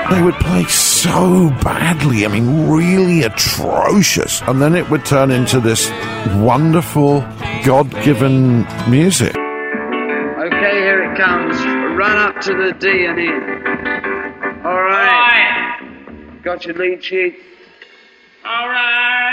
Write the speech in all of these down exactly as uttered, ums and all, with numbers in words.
They would play so badly, I mean, really atrocious. And then it would turn into this wonderful, God-given music. Okay, here it comes. Run up to the D and in. All right. All right. Got your lead sheet? All right.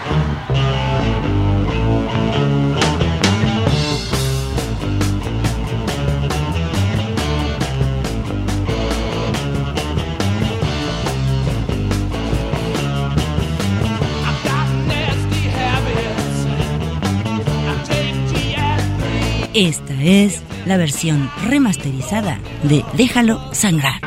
Esta es la versión remasterizada de Déjalo Sangrar.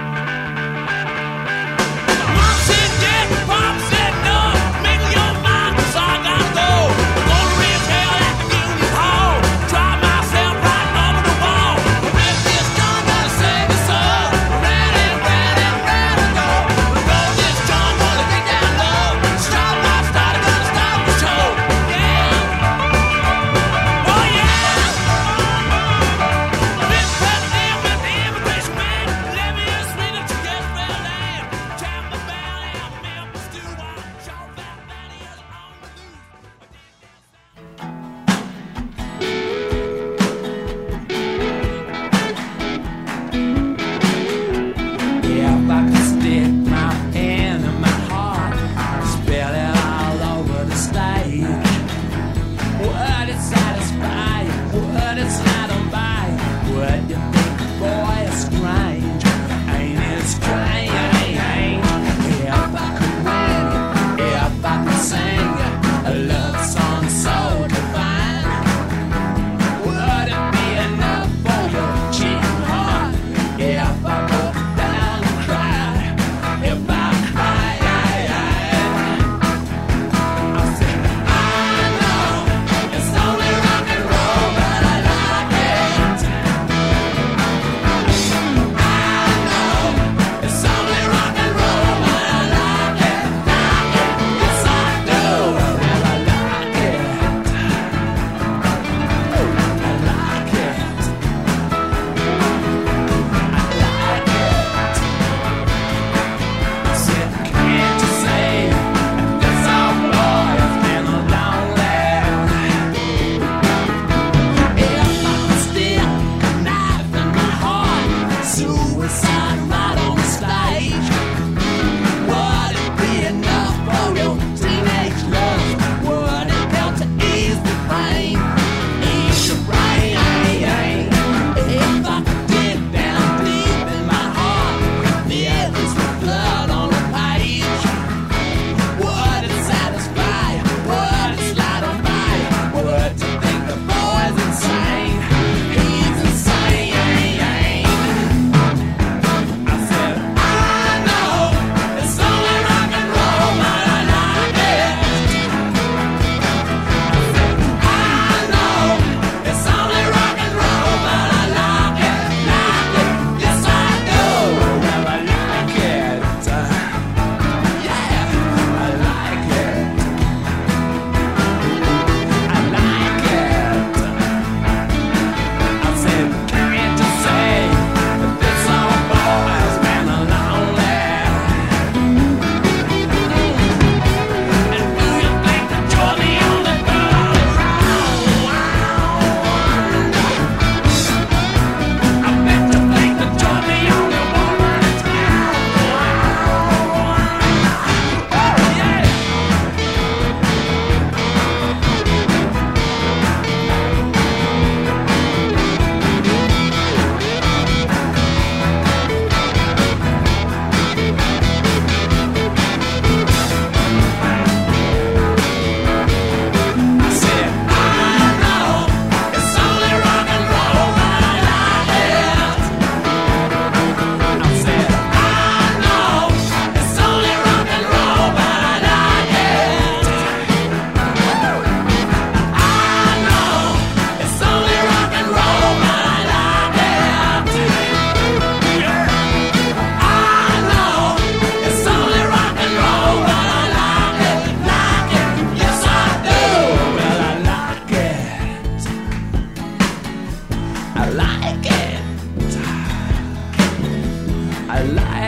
I like it.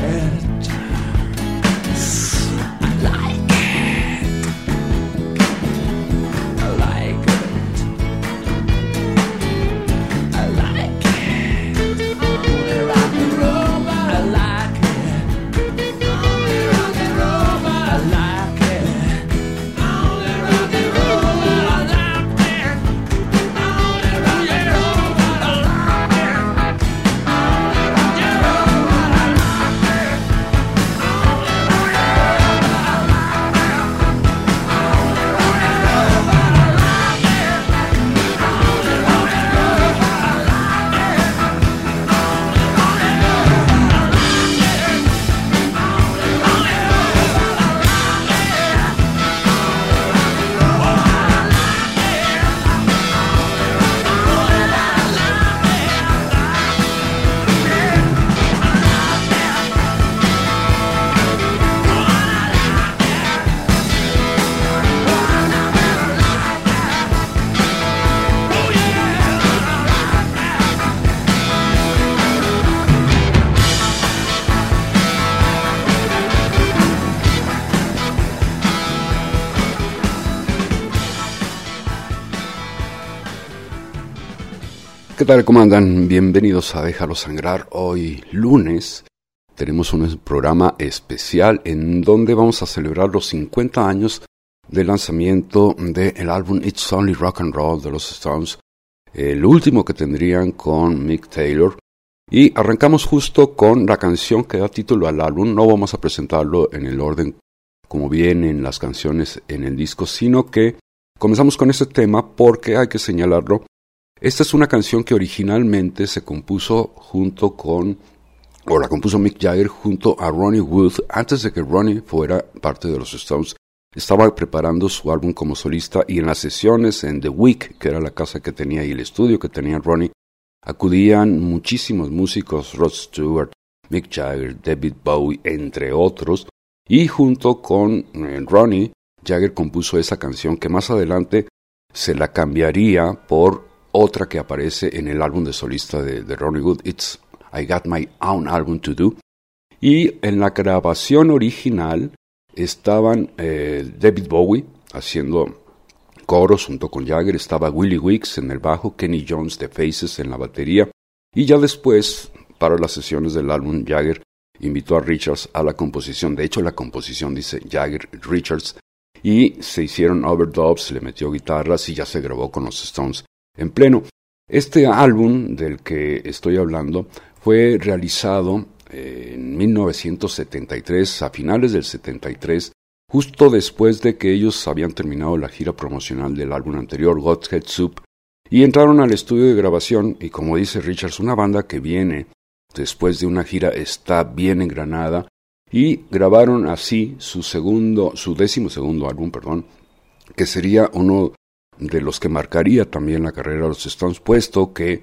¿Qué tal? ¿Cómo andan? Bienvenidos a Déjalo Sangrar. Hoy lunes tenemos un programa especial en donde vamos a celebrar los cincuenta años del lanzamiento del álbum It's Only Rock and Roll de los Stones, el último que tendrían con Mick Taylor. Y arrancamos justo con la canción que da título al álbum. No vamos a presentarlo en el orden como vienen las canciones en el disco, sino que comenzamos con este tema porque hay que señalarlo. Esta es una canción que originalmente se compuso junto con, o la compuso Mick Jagger junto a Ronnie Wood, antes de que Ronnie fuera parte de los Stones. Estaba preparando su álbum como solista y en las sesiones en The Week, que era la casa que tenía y el estudio que tenía Ronnie, acudían muchísimos músicos, Rod Stewart, Mick Jagger, David Bowie, entre otros, y junto con eh, Ronnie, Jagger compuso esa canción que más adelante se la cambiaría por otra que aparece en el álbum de solista de, de Ronnie Wood, It's I Got My Own Album to Do. Y en la grabación original estaban eh, David Bowie haciendo coros junto con Jagger, estaba Willie Weeks en el bajo, Kenny Jones de Faces en la batería, y ya después, para las sesiones del álbum, Jagger invitó a Richards a la composición. De hecho, la composición dice Jagger Richards, y se hicieron overdubs, le metió guitarras y ya se grabó con los Stones en pleno. Este álbum del que estoy hablando fue realizado eh, en mil novecientos setenta y tres, a finales del setenta y tres, justo después de que ellos habían terminado la gira promocional del álbum anterior, Godhead Soup, y entraron al estudio de grabación. Y como dice Richards, una banda que viene después de una gira está bien engranada, y grabaron así su segundo, su décimo segundo álbum, perdón, que sería uno de los que marcaría también la carrera de los Stones, puesto que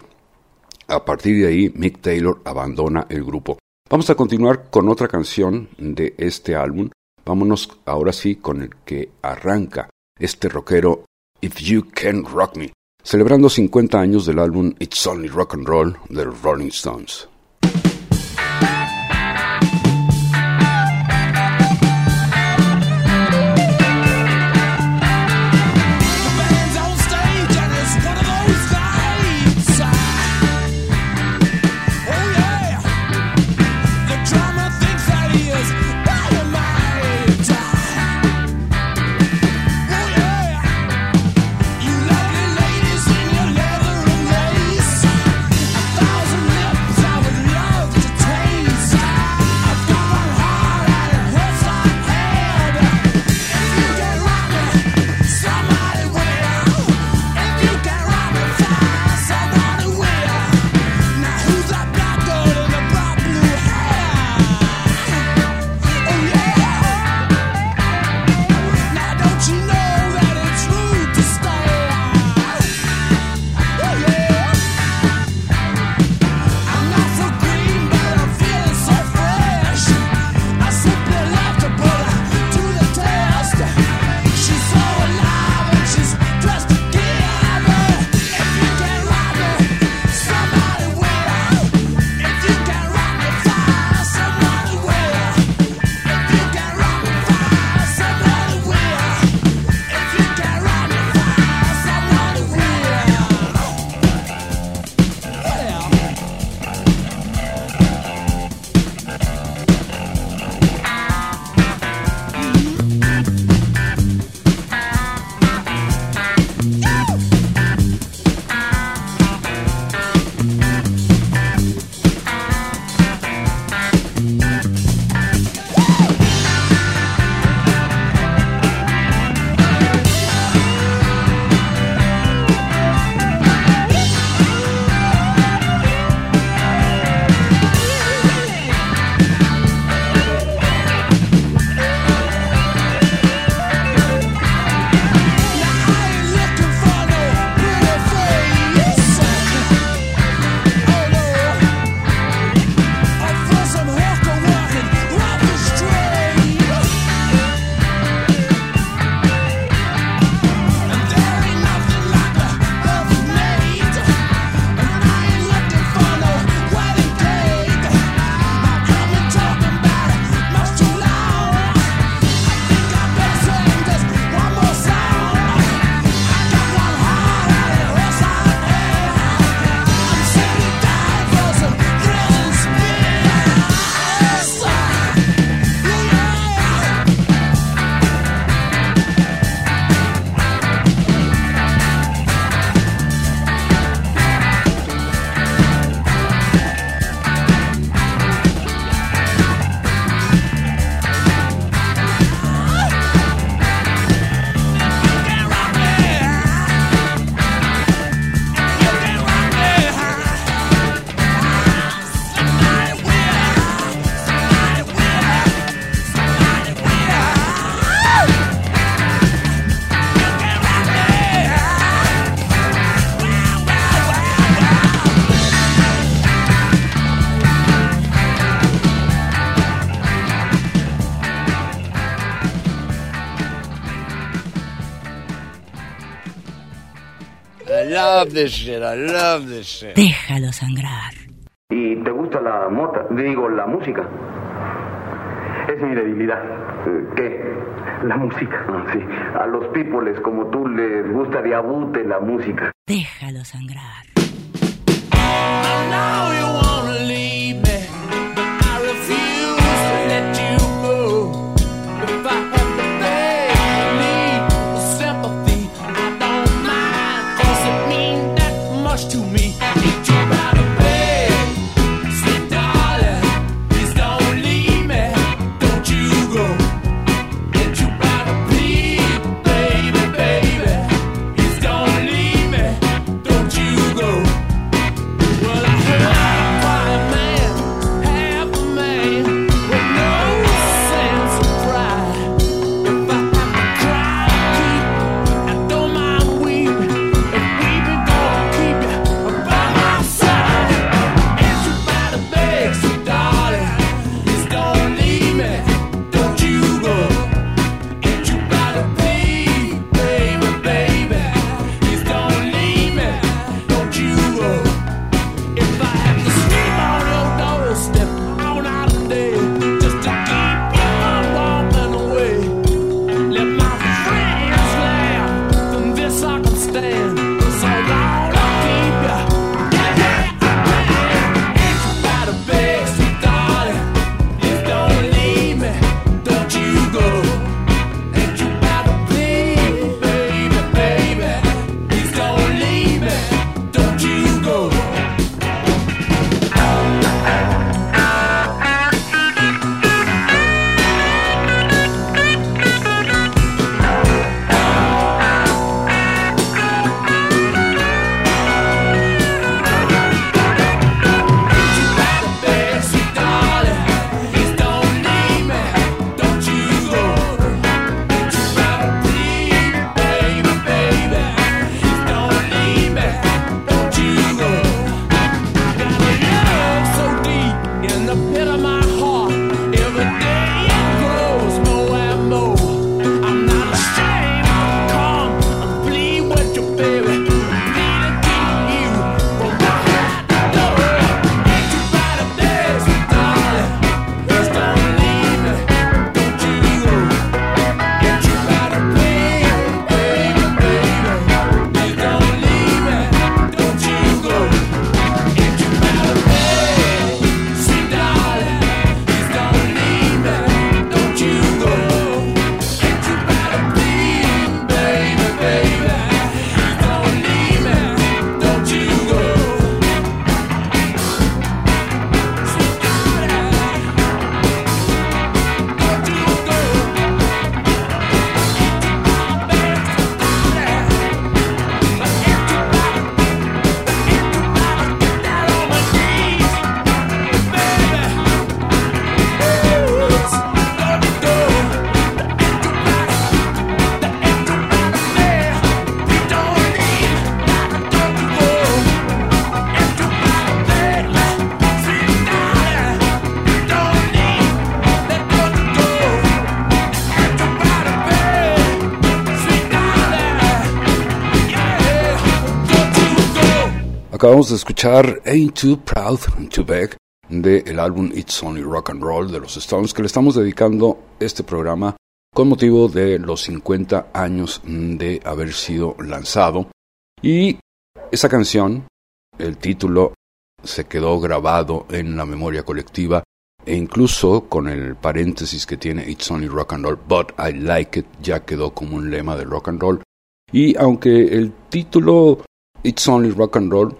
a partir de ahí Mick Taylor abandona el grupo. Vamos a continuar con otra canción de este álbum. Vámonos ahora sí con el que arranca este rockero, If You Can Rock Me, celebrando cincuenta años del álbum It's Only Rock and Roll de los Rolling Stones. Thousand nips I would love this shit. I love this shit. Déjalo sangrar. ¿Y te gusta la mota? Digo, la música. Es mi debilidad. ¿Qué? La música. Ah, sí. A los pípoles como tú les gusta de abute la música. Déjalo sangrar. I know you wanna leave me, but I refuse to let you go. If I have to beg, need sympathy, I don't mind, 'cause it means that much to me. I need you by the bed, sweet darling, please don't leave me, don't you go. Get you by the bed, baby, baby, please don't leave me, don't you go. Well, I heard a quiet man, half a man, with no sense of pride. If I have to cry, keep, I don't mind weeping. If weeping gonna keep you by my side. Ain't you by the beg, so darling, please don't leave me, don't you go. Ain't you by the beg, baby, baby, please don't leave me, don't you go. If I have to sleep on your doorstep all night and day, just to keep you from walking away, let my friends laugh, from this I can stand. So long I'll keep you. Yeah, yeah, yeah. Ain't you by the beg, so darling, please don't leave me, don't you go. Ain't you by the beg, baby, baby, please don't leave me, don't you go. Acabamos de escuchar Ain't Too Proud to Beg del álbum It's Only Rock and Roll de los Stones, que le estamos dedicando este programa con motivo de los cincuenta años de haber sido lanzado. Y esa canción, el título, se quedó grabado en la memoria colectiva, e incluso con el paréntesis que tiene It's Only Rock and Roll, but I Like It, ya quedó como un lema del rock and roll. Y aunque el título It's Only Rock and Roll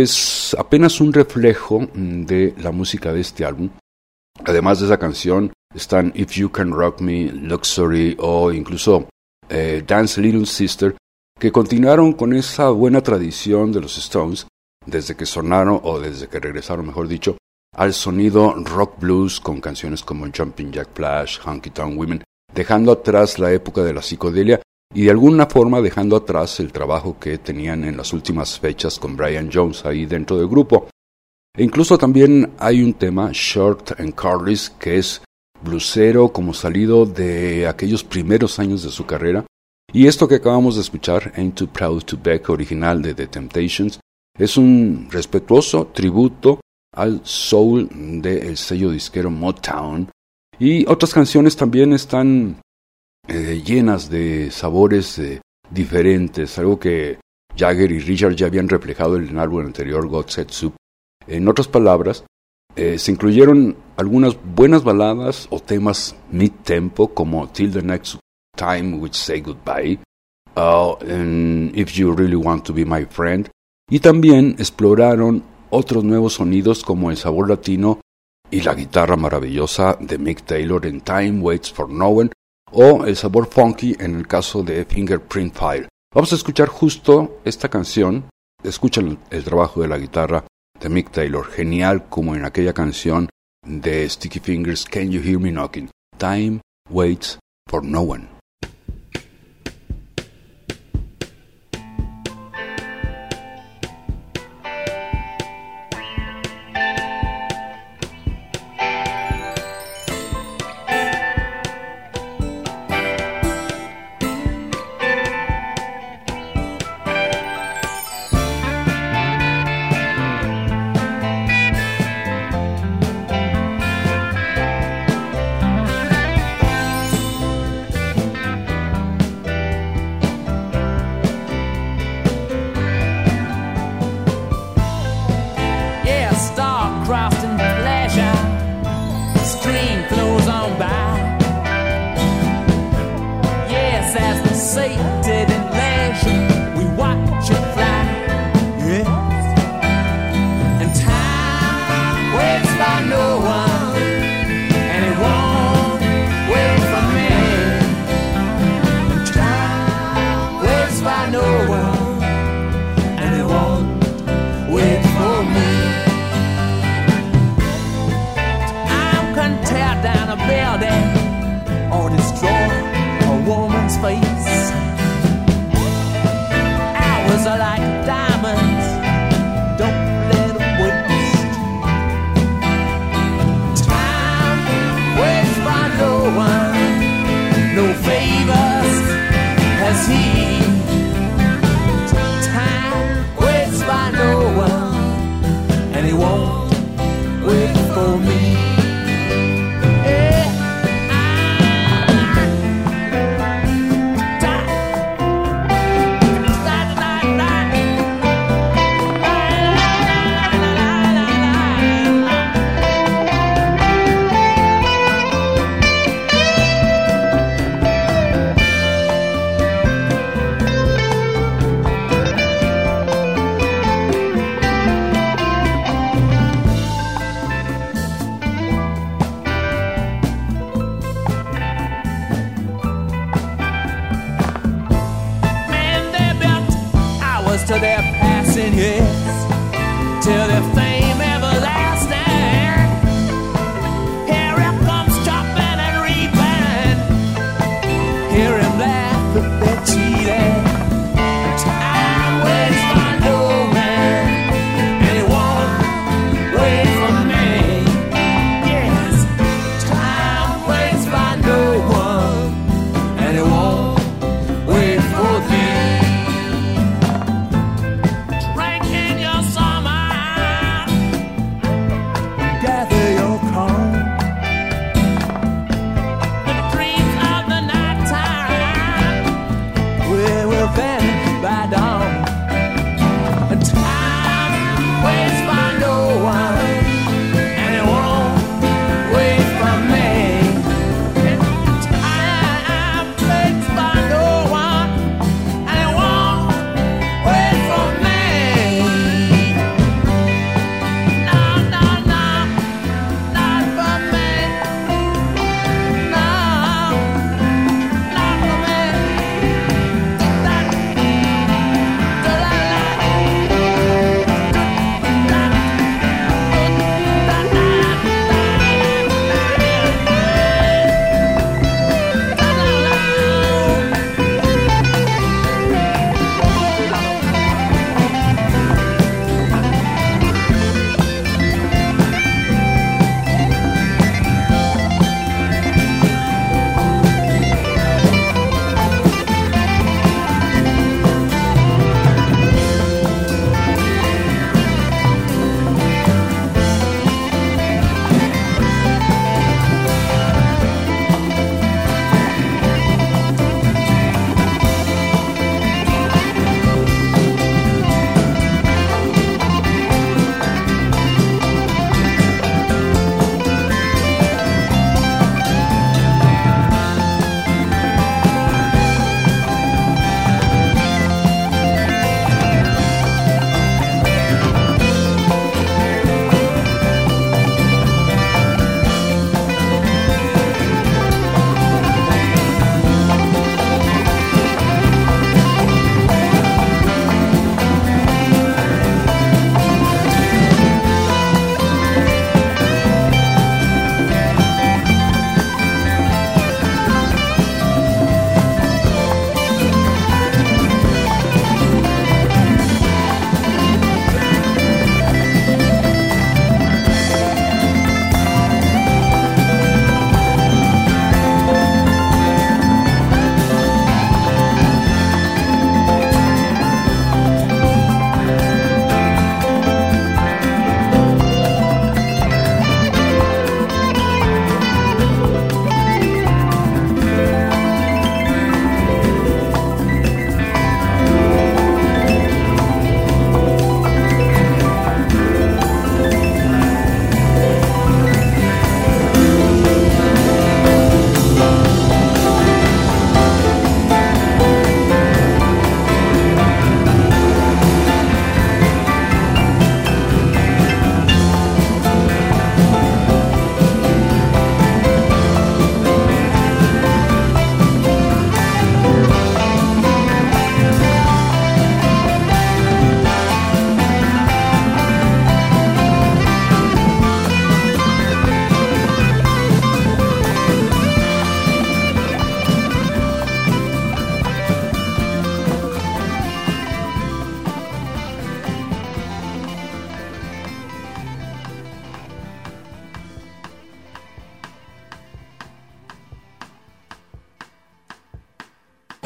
es apenas un reflejo de la música de este álbum, además de esa canción están If You Can Rock Me, Luxury o incluso eh, Dance Little Sister, que continuaron con esa buena tradición de los Stones desde que sonaron, o desde que regresaron mejor dicho, al sonido rock blues con canciones como Jumping Jack Flash, Honky Tonk Women, dejando atrás la época de la psicodelia y de alguna forma dejando atrás el trabajo que tenían en las últimas fechas con Brian Jones ahí dentro del grupo. E incluso también hay un tema, Short and Curly's, que es bluesero como salido de aquellos primeros años de su carrera, Y esto que acabamos de escuchar, Ain't Too Proud to Beg, original de The Temptations, es un respetuoso tributo al soul del sello disquero Motown. Y otras canciones también están eh, llenas de sabores eh, diferentes, algo que Jagger y Richard ya habían reflejado en el álbum anterior, God Said Soup. En otras palabras, eh, se incluyeron algunas buenas baladas o temas mid-tempo como Till the Next Time We Say Goodbye, uh, and If You Really Want to Be My Friend, y también exploraron otros nuevos sonidos como el sabor latino y la guitarra maravillosa de Mick Taylor en Time Waits for No One, o el sabor funky en el caso de Fingerprint File. Vamos a escuchar justo esta canción. Escuchen el trabajo de la guitarra de Mick Taylor, genial como en aquella canción de Sticky Fingers, Can You Hear Me Knocking? Time Waits for No One.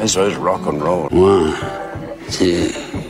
Eso es rock and roll. Wow. Sí.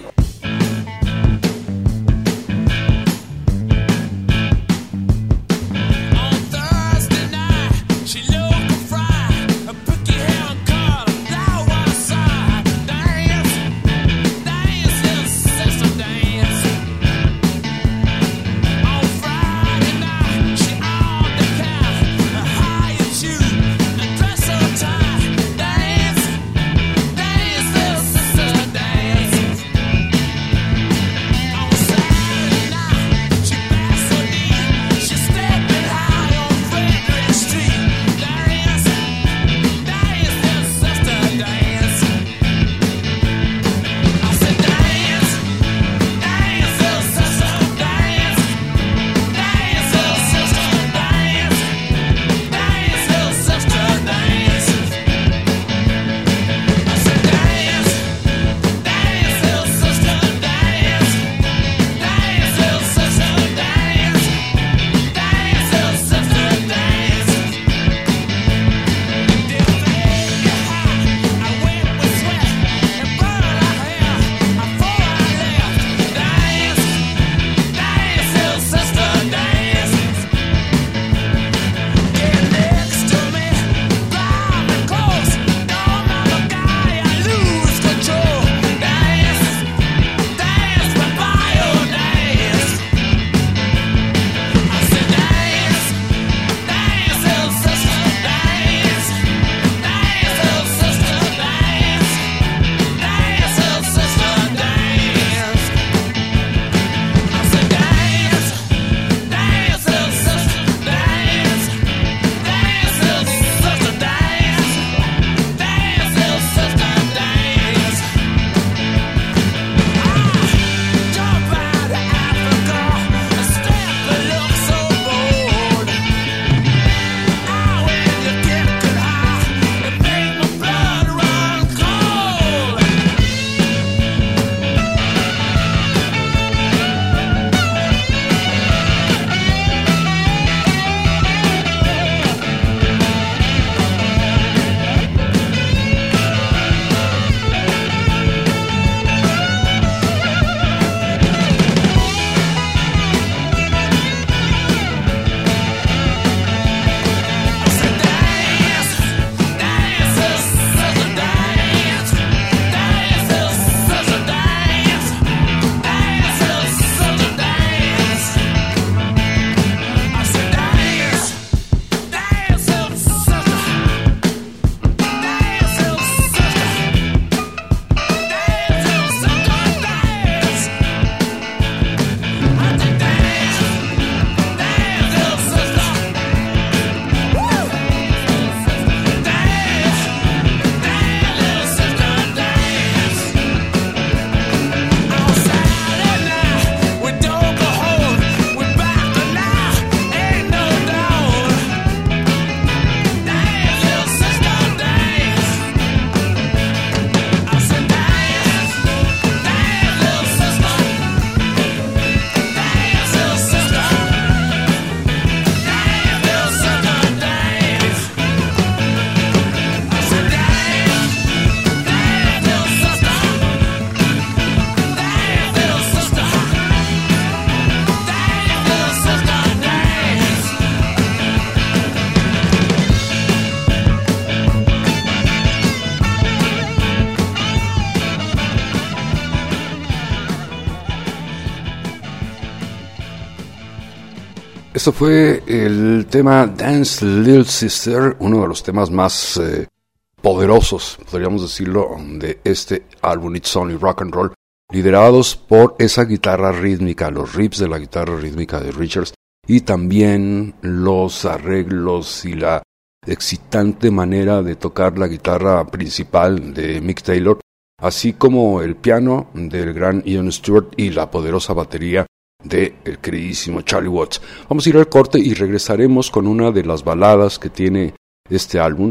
Esto fue el tema Dance Little Sister, uno de los temas más eh, poderosos, podríamos decirlo, de este álbum It's Only Rock and Roll, liderados por esa guitarra rítmica, los riffs de la guitarra rítmica de Richards y también los arreglos y la excitante manera de tocar la guitarra principal de Mick Taylor, así como el piano del gran Ian Stewart y la poderosa batería del queridísimo Charlie Watts. Vamos a ir al corte y regresaremos con una de las baladas que tiene este álbum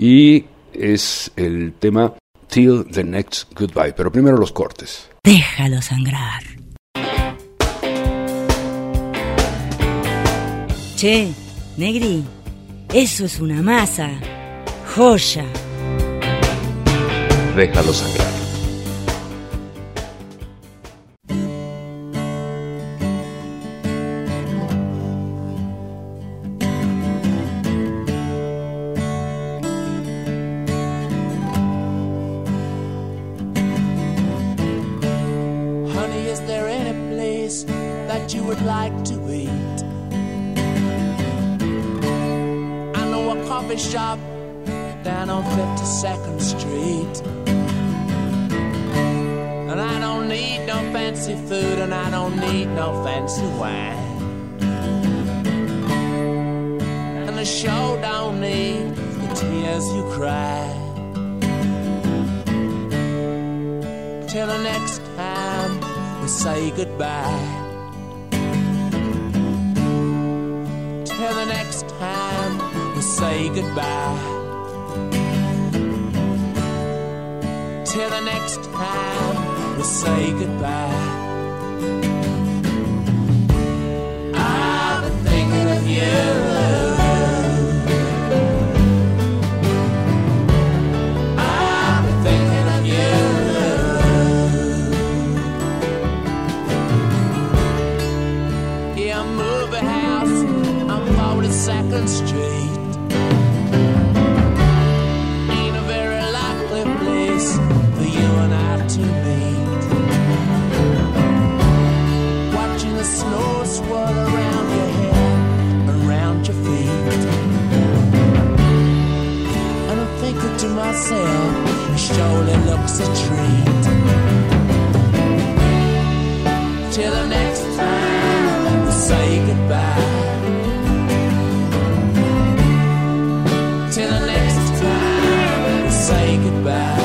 y es el tema Till the Next Goodbye, pero primero los cortes. Déjalo sangrar. Che, Negri, eso es una masa. Joya. Déjalo sangrar. Honey, is there any place that you would like to eat? I know a coffee shop down on fifty-second Street. And I don't need no fancy food, and I don't need no fancy wine. And the show don't need the tears you cry. Till the next time we say goodbye. Till the next time we say goodbye. Till the next time we say goodbye. I've been thinking of you. I've been thinking of you. Yeah, a movie house on forty-second Street. Ain't a very likely place for you and I to meet. Watching the snow swirl around your head, around your feet. And I'm thinking to myself, it surely looks a treat. Till the next time we say goodbye. Till the next time we say goodbye.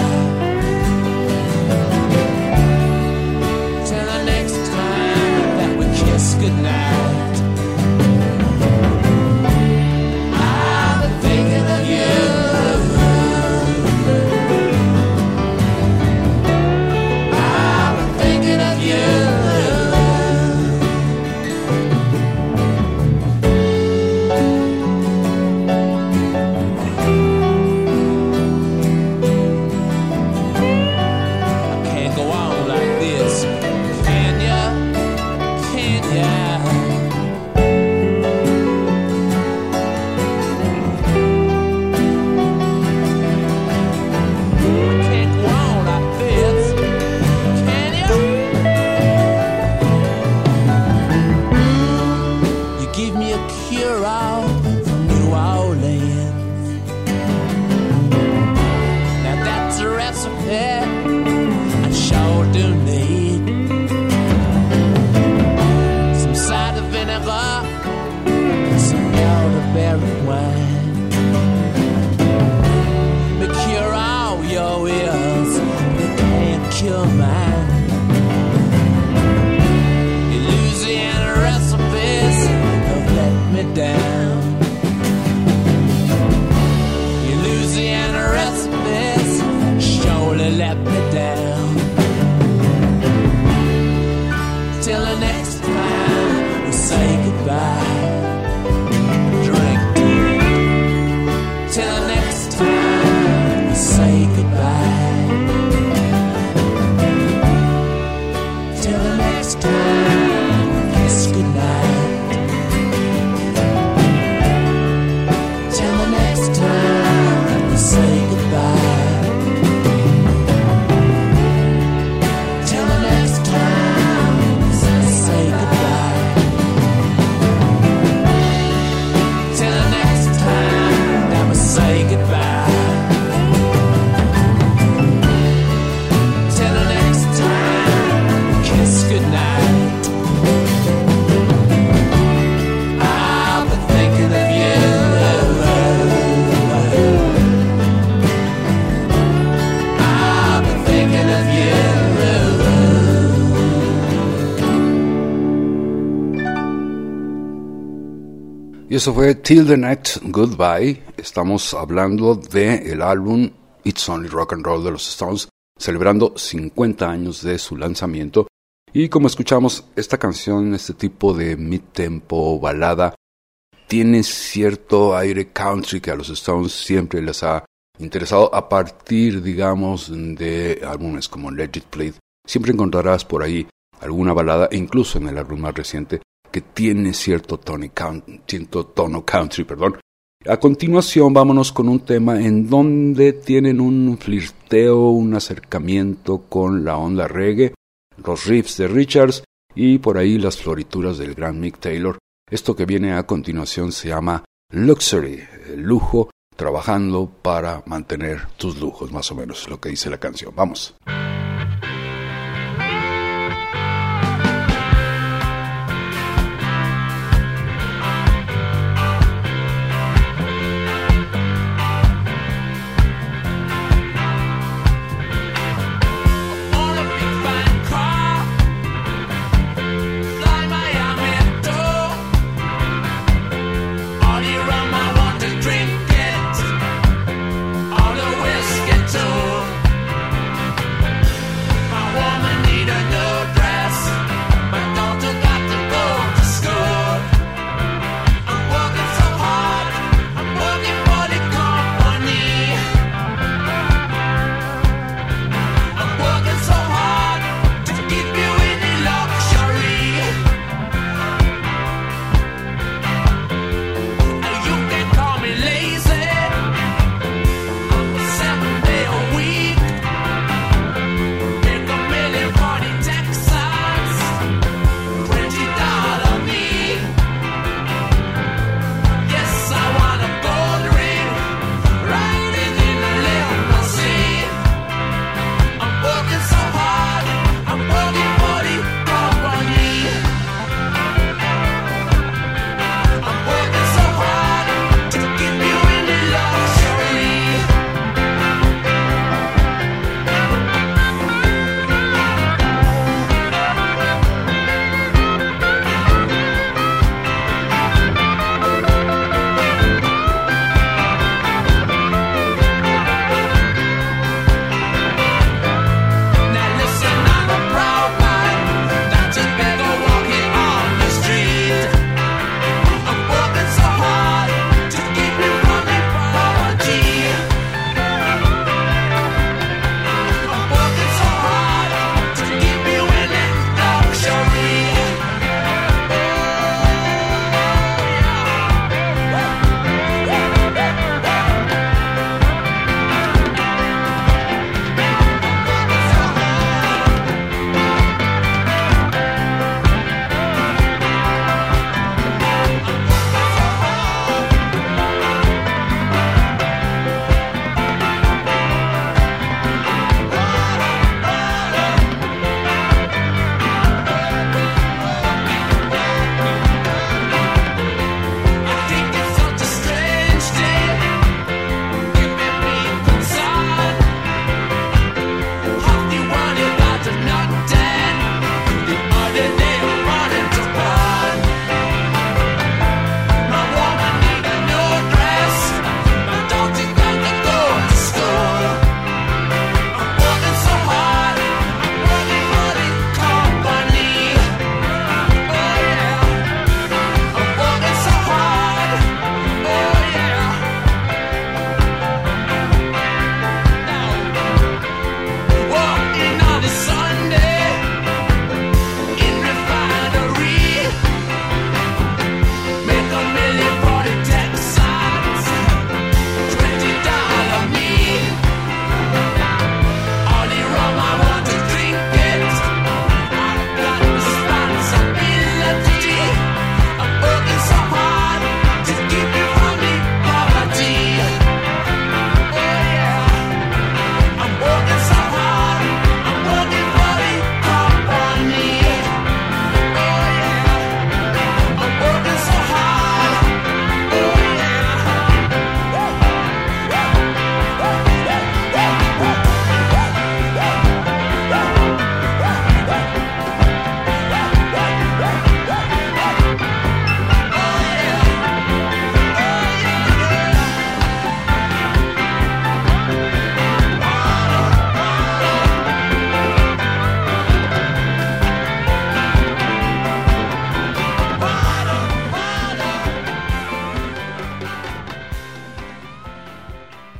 Till the next time that we kiss goodnight. I've been thinking of you. I've been thinking of you. Y eso fue Till the Next Goodbye. Estamos hablando de el álbum It's Only Rock and Roll de los Stones, celebrando cincuenta años de su lanzamiento. Y como escuchamos, esta canción, este tipo de mid-tempo, balada, tiene cierto aire country que a los Stones siempre les ha interesado a partir, digamos, de álbumes como Let It Play, siempre encontrarás por ahí alguna balada, e incluso en el álbum más reciente, que tiene cierto, tony count, cierto tono country, perdón. A continuación, vámonos con un tema en donde tienen un flirteo, un acercamiento con la onda reggae, los riffs de Richards y por ahí las florituras del gran Mick Taylor. Esto que viene a continuación se llama Luxury, el lujo, trabajando para mantener tus lujos, más o menos es lo que dice la canción. Vamos. Drink it, all the whiskey too.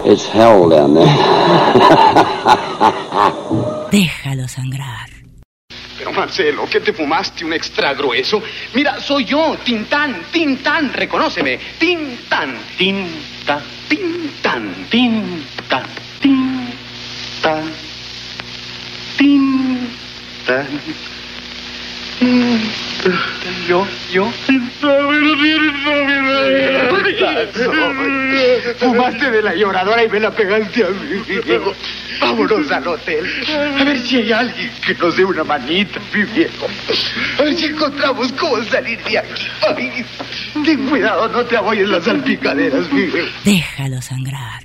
It's hell down there. Déjalo sangrar. Pero Marcelo, ¿qué te fumaste? ¿Un extra grueso? Mira, soy yo, Tintán, Tintán, reconóceme. Tintán, Tintán, Tintán, Tintán, Tintán, Tintán. Yo, yo. Fumaste de la lloradora y me la pegaste a mí. Vámonos al hotel. A ver si hay alguien que nos dé una manita, mi viejo. A ver si encontramos cómo salir de aquí. Ay, ten cuidado, no te apoyes las salpicaderas, mi viejo. Déjalo sangrar.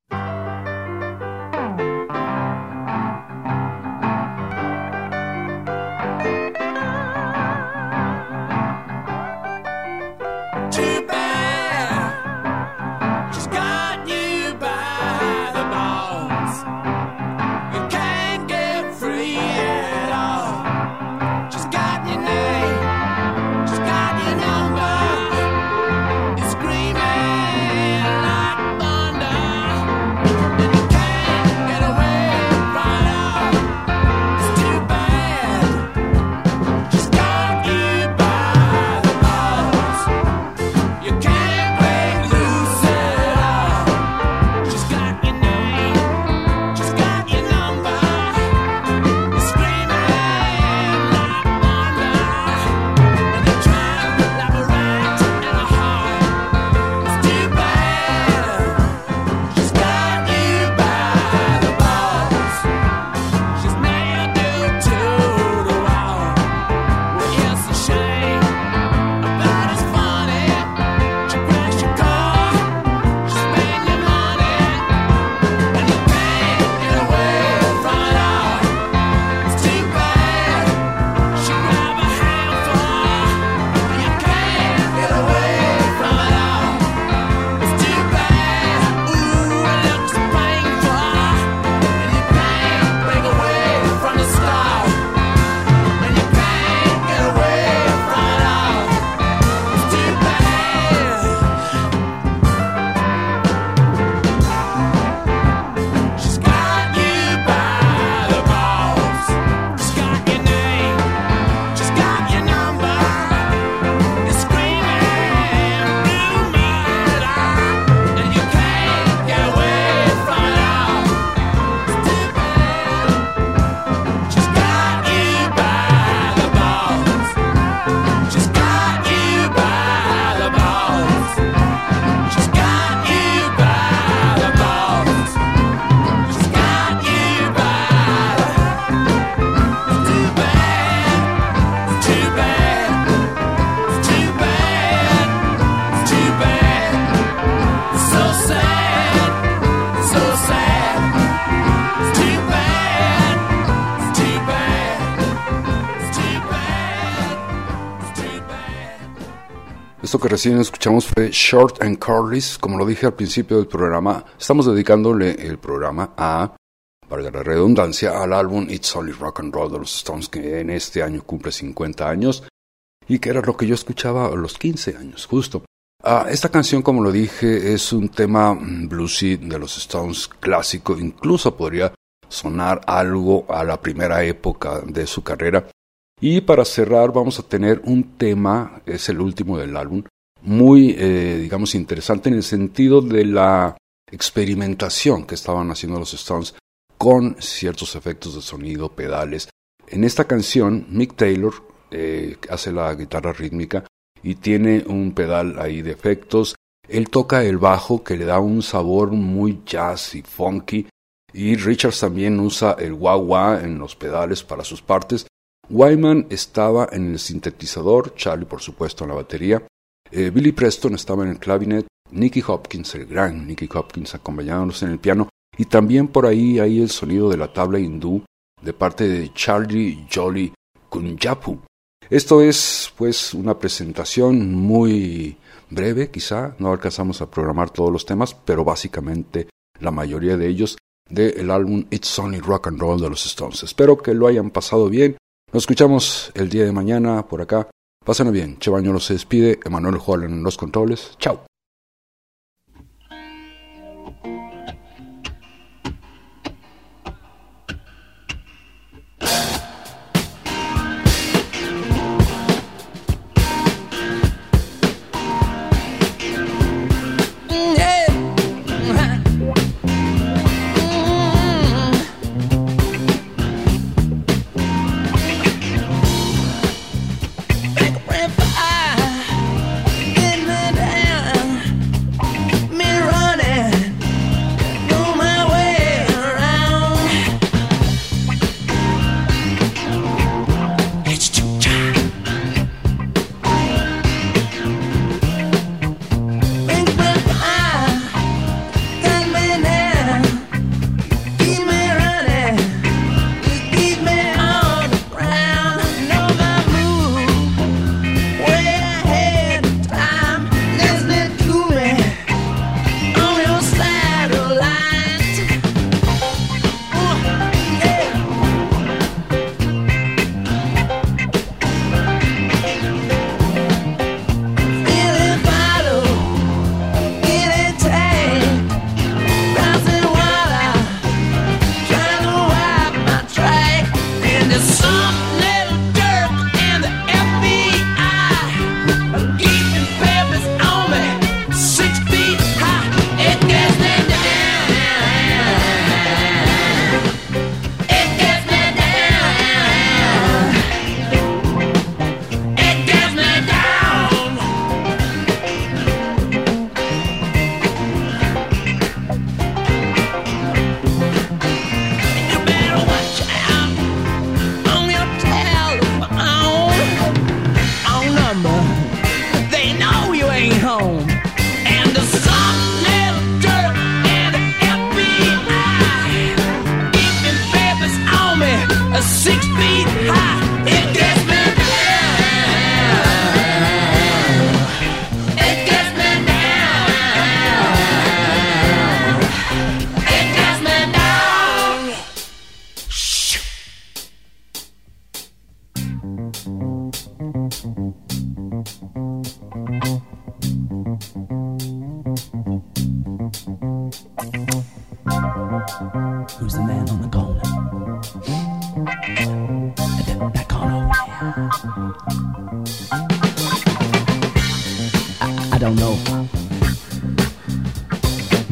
Esto que recién escuchamos fue Short and Curly's. Como lo dije al principio del programa, estamos dedicándole el programa a, valga la redundancia, al álbum It's Only Rock and Roll de los Stones, que en este año cumple cincuenta años y que era lo que yo escuchaba a los quince años, justo. Ah, esta canción, como lo dije, es un tema bluesy de los Stones clásico, incluso podría sonar algo a la primera época de su carrera. Y para cerrar vamos a tener un tema, es el último del álbum, muy, eh, digamos, interesante en el sentido de la experimentación que estaban haciendo los Stones con ciertos efectos de sonido, pedales. En esta canción, Mick Taylor eh, hace la guitarra rítmica y tiene un pedal ahí de efectos. Él toca el bajo que le da un sabor muy jazz y funky. Y Richards también usa el wah-wah en los pedales para sus partes. Wyman estaba en el sintetizador, Charlie por supuesto en la batería, eh, Billy Preston estaba en el clavinet, Nicky Hopkins, el gran Nicky Hopkins, acompañándonos en el piano, y también por ahí hay el sonido de la tabla hindú de parte de Charlie Jolly Kunjapu. Esto es pues una presentación muy breve, quizá, no alcanzamos a programar todos los temas, pero básicamente la mayoría de ellos del álbum It's Only Rock and Roll de los Stones. Espero que lo hayan pasado bien. Nos escuchamos el día de mañana por acá. Pásenlo bien. Che Bañuelo se despide. Emanuel Holland en los controles. Chao.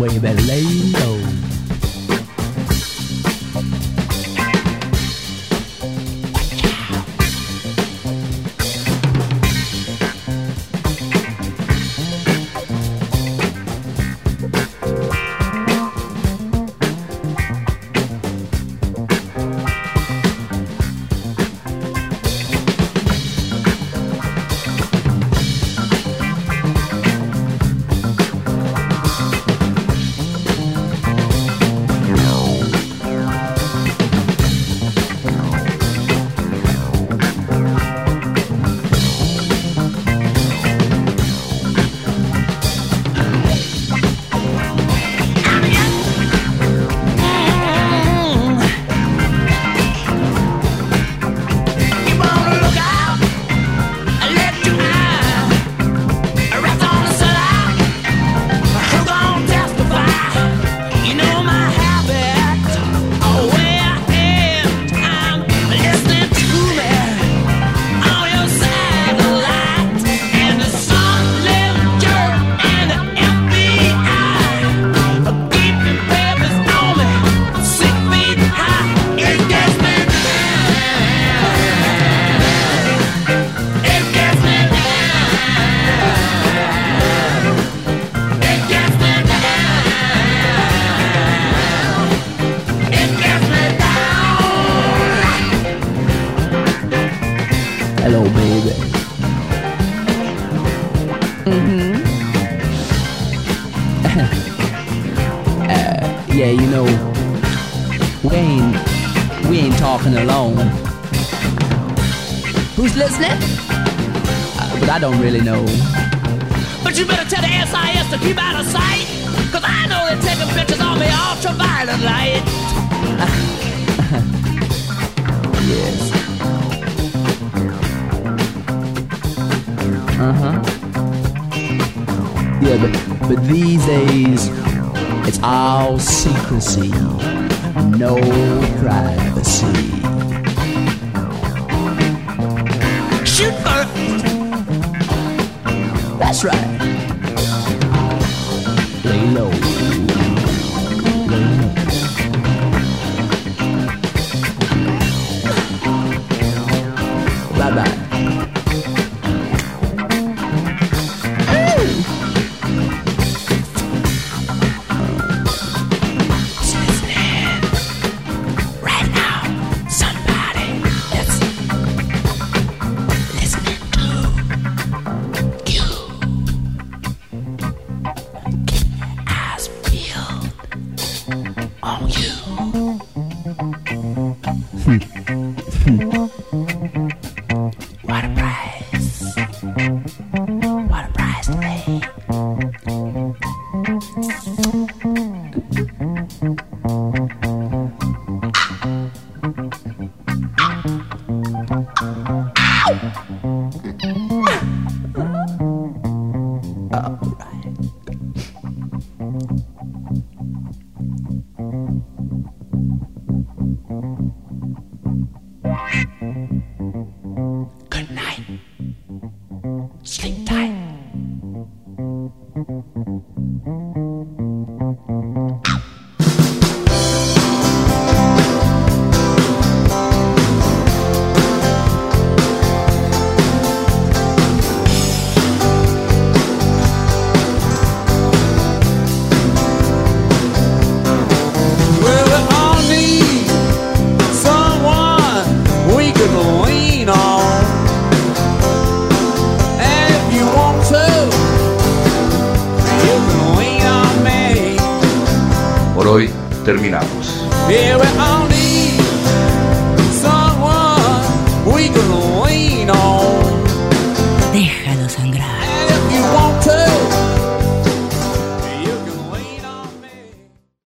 Well, you better lay low. Hello, baby. Mm-hmm. uh, yeah, you know, we ain't, we ain't talking alone. Who's listening? Uh, but I don't really know. But you better tell the S I S to keep out of sight, cause I know they're taking pictures on the ultraviolet light. Yes. Uh-huh. Yeah, but, but these days, it's all secrecy. No privacy. Shoot first. That's right. Lay low. Lay low. Bye-bye. What a prize. What a prize to pay. Good night. Sleep tight. Well, we all need someone we can lean on. And if you want to, you can lean on me. Por hoy terminamos. Yeah, we all need someone we can lean on.